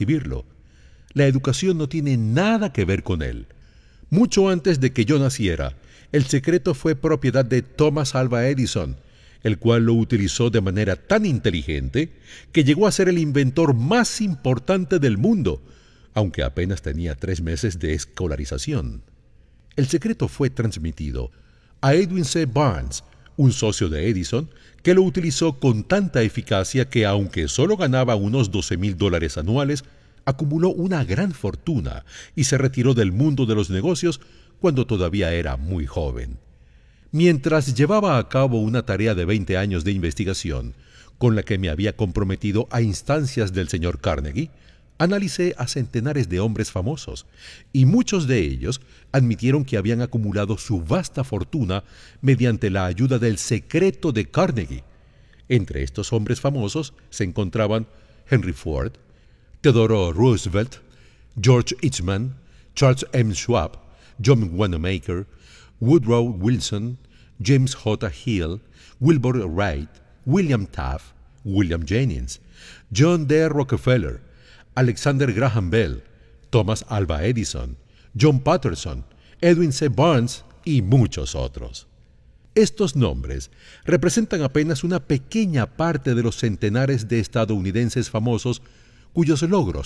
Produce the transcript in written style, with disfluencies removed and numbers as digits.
vivirlo. La educación no tiene nada que ver con él. Mucho antes de que yo naciera, el secreto fue propiedad de Thomas Alva Edison, el cual lo utilizó de manera tan inteligente que llegó a ser el inventor más importante del mundo, aunque apenas tenía 3 meses de escolarización. El secreto fue transmitido a Edwin C. Barnes, un socio de Edison, que lo utilizó con tanta eficacia que, aunque solo ganaba unos $12,000 anuales, acumuló una gran fortuna y se retiró del mundo de los negocios cuando todavía era muy joven. Mientras llevaba a cabo una tarea de 20 años de investigación, con la que me había comprometido a instancias del señor Carnegie, analicé a centenares de hombres famosos, y muchos de ellos admitieron que habían acumulado su vasta fortuna mediante la ayuda del secreto de Carnegie. Entre estos hombres famosos se encontraban Henry Ford, Theodore Roosevelt, George Eastman, Charles M. Schwab, John Wanamaker, Woodrow Wilson, James J. Hill, Wilbur Wright, William Taft, William Jennings, John D. Rockefeller, Alexander Graham Bell, Thomas Alva Edison, John Patterson, Edwin C. Barnes y muchos otros. Estos nombres representan apenas una pequeña parte de los centenares de estadounidenses famosos cuyos logros